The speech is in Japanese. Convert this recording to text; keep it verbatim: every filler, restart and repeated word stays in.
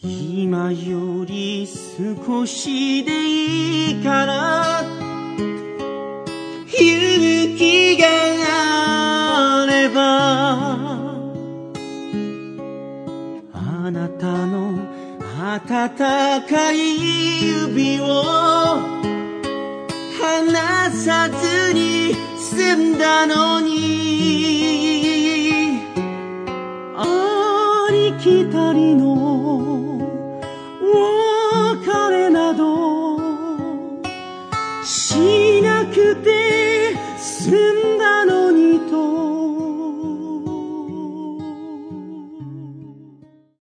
今より少しでいいから勇気があればあなたの温かい指を離さずに済んだのにありきたりの